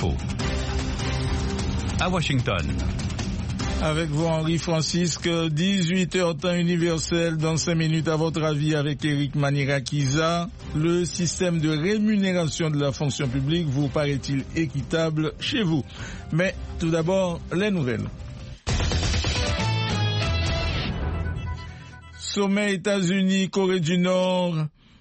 l'info. À Washington. Avec vous, Henri Francisque, 18h temps universel, dans 5 minutes, à votre avis, avec Eric Manirakiza. Le système de rémunération de la fonction publique vous paraît-il équitable chez vous? Mais tout d'abord, les nouvelles. Sommet États-Unis, Corée du Nord.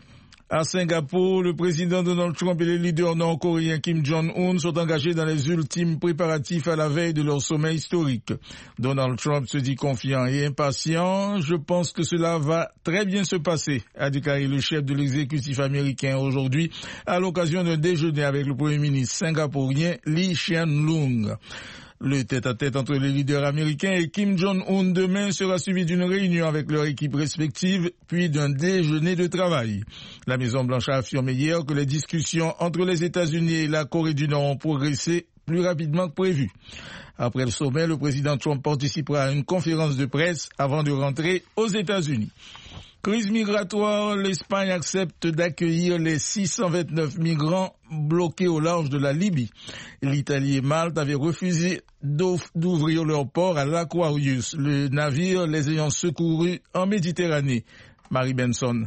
À Singapour, le président Donald Trump et le leader nord-coréen Kim Jong-un sont engagés dans les ultimes préparatifs à la veille de leur sommet historique. Donald Trump se dit confiant et impatient. Je pense que cela va très bien se passer, a déclaré le chef de l'exécutif américain aujourd'hui à l'occasion d'un déjeuner avec le premier ministre singapourien Lee Hsien Loong. Le tête-à-tête entre les leaders américains et Kim Jong-un demain sera suivi d'une réunion avec leur équipe respective, puis d'un déjeuner de travail. La Maison-Blanche a affirmé hier que les discussions entre les États-Unis et la Corée du Nord ont progressé plus rapidement que prévu. Après le sommet, le président Trump participera à une conférence de presse avant de rentrer aux États-Unis. Crise migratoire, l'Espagne accepte d'accueillir les 629 migrants bloqués au large de la Libye. L'Italie et Malte avaient refusé d'ouvrir leur port à l'Aquarius, le navire les ayant secourus en Méditerranée. Marie Benson.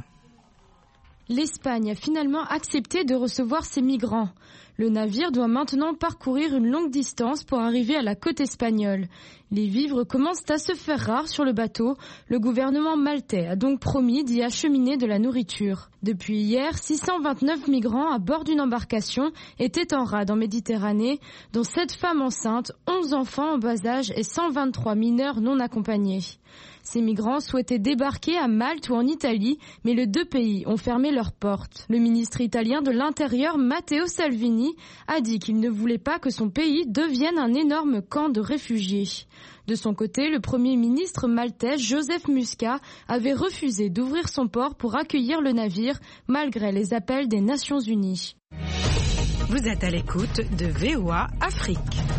L'Espagne a finalement accepté de recevoir ces migrants. Le navire doit maintenant parcourir une longue distance pour arriver à la côte espagnole. Les vivres commencent à se faire rares sur le bateau. Le gouvernement maltais a donc promis d'y acheminer de la nourriture. Depuis hier, 629 migrants à bord d'une embarcation étaient en rade en Méditerranée, dont 7 femmes enceintes, 11 enfants en bas âge et 123 mineurs non accompagnés. Ces migrants souhaitaient débarquer à Malte ou en Italie, mais les deux pays ont fermé leurs portes. Le ministre italien de l'Intérieur, Matteo Salvini, a dit qu'il ne voulait pas que son pays devienne un énorme camp de réfugiés. De son côté, le premier ministre maltais, Joseph Muscat, avait refusé d'ouvrir son port pour accueillir le navire, malgré les appels des Nations Unies. Vous êtes à l'écoute de VOA Afrique.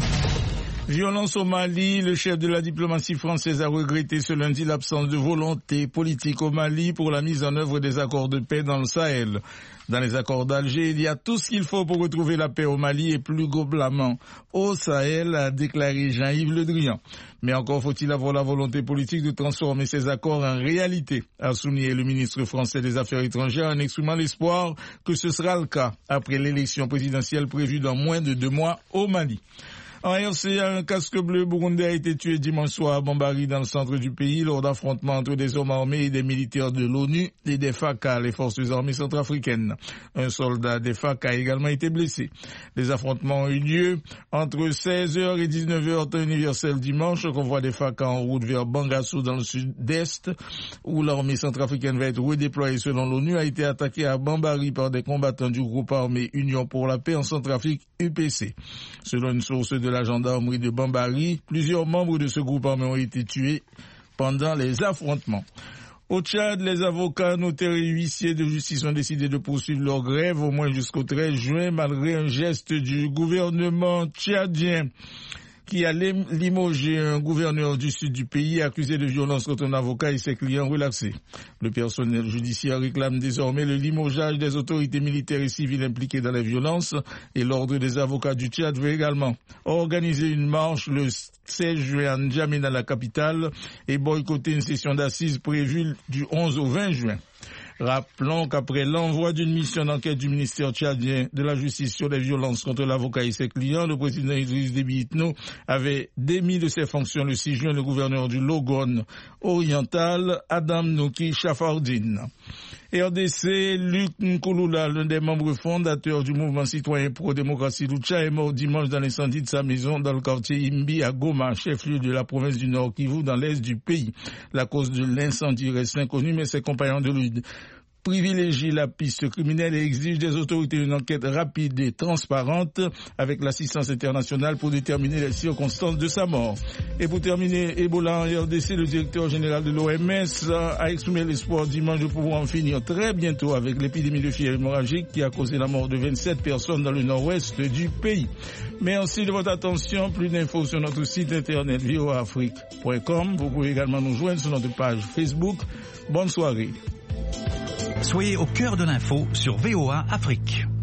Violence au Mali, le chef de la diplomatie française a regretté ce lundi l'absence de volonté politique au Mali pour la mise en œuvre des accords de paix dans le Sahel. Dans les accords d'Alger, il y a tout ce qu'il faut pour retrouver la paix au Mali et plus globalement au Sahel, a déclaré Jean-Yves Le Drian. Mais encore faut-il avoir la volonté politique de transformer ces accords en réalité, a souligné le ministre français des Affaires étrangères en exprimant l'espoir que ce sera le cas après l'élection présidentielle prévue dans moins de 2 mois au Mali. En RCA, un casque bleu burundais a été tué dimanche soir à Bambari dans le centre du pays lors d'affrontements entre des hommes armés et des militaires de l'ONU et des FACA, les forces armées centrafricaines. Un soldat des FACA a également été blessé. Les affrontements ont eu lieu entre 16h et 19h temps universel dimanche. Un convoi des FACA en route vers Bangassou dans le sud-est, où l'armée centrafricaine va être redéployée selon l'ONU, a été attaqué à Bambari par des combattants du groupe armé Union pour la paix en Centrafrique, UPC. Selon une source de la gendarmerie de Bambari, plusieurs membres de ce groupe armé ont été tués pendant les affrontements. Au Tchad, les avocats, notaires et huissiers de justice ont décidé de poursuivre leur grève au moins jusqu'au 13 juin, malgré un geste du gouvernement tchadien qui a limogé un gouverneur du sud du pays accusé de violence contre un avocat et ses clients relaxés. Le personnel judiciaire réclame désormais le limogeage des autorités militaires et civiles impliquées dans les violences et l'ordre des avocats du Tchad veut également organiser une marche le 16 juin à N'Djamena, la capitale, et boycotter une session d'assises prévue du 11 au 20 juin. Rappelons qu'après l'envoi d'une mission d'enquête du ministère tchadien de la justice sur les violences contre l'avocat et ses clients, le président Idriss Déby Itno avait démis de ses fonctions le 6 juin le gouverneur du Logone oriental, Adam Noki Chafardine. RDC, Luc Nkouloula, l'un des membres fondateurs du mouvement citoyen pro-démocratie Lucha, est mort dimanche dans l'incendie de sa maison dans le quartier Imbi à Goma, chef-lieu de la province du Nord Kivu, dans l'est du pays. La cause de l'incendie reste inconnue, mais ses compagnons de lutte privilégie la piste criminelle et exige des autorités une enquête rapide et transparente avec l'assistance internationale pour déterminer les circonstances de sa mort. Et pour terminer, Ebola en RDC, le directeur général de l'OMS a exprimé l'espoir dimanche de pouvoir en finir très bientôt avec l'épidémie de fièvre hémorragique qui a causé la mort de 27 personnes dans le nord-ouest du pays. Merci de votre attention. Plus d'infos sur notre site internet voaafrique.com. Vous pouvez également nous joindre sur notre page Facebook. Bonne soirée. Soyez au cœur de l'info sur VOA Afrique.